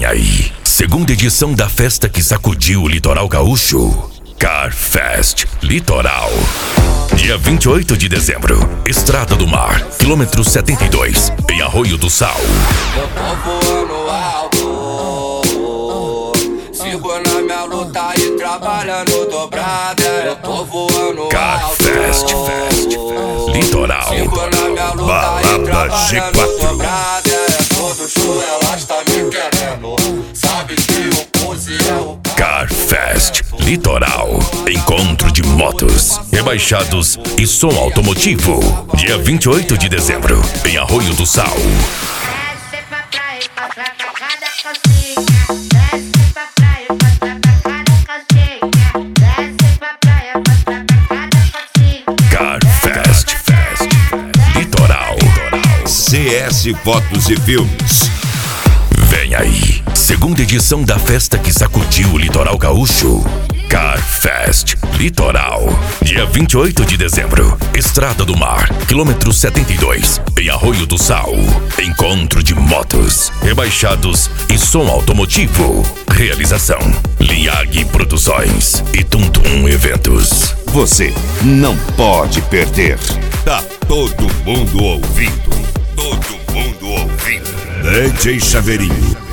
aí, segunda edição da festa que sacudiu o litoral gaúcho, Car Fest Litoral. Dia 28 de dezembro, Estrada do Mar, quilômetro 72, em Arroio do Sal. Eu tô voando alto, sigo na minha luta e trabalhando dobrada. Eu tô voando alto, Car Fest Litoral, Balada G4. dobrada. É todo show, elas tá me querendo. Sabe que o pose é o Car Fest Litoral, encontro de motos, rebaixados e som automotivo. Dia 28 de dezembro, em Arroio do Sal. Desce pra praia e passa pra cada cozinha. Desce pra praia e passa pra cada cozinha. Desce pra praia e passa pra cada cozinha. Car Fest Litoral, CS Fotos e Filmes. vem aí, segunda edição da festa que sacudiu o litoral gaúcho, Car Fest Litoral. Dia 28 de dezembro, Estrada do Mar, quilômetro 72, em Arroio do Sal. Encontro de motos, rebaixados e som automotivo. Realização: Linhag Produções e Tum Eventos. Você não pode perder. Tá todo mundo ouvindo. Todo mundo ouvindo. DJ Chaveirinho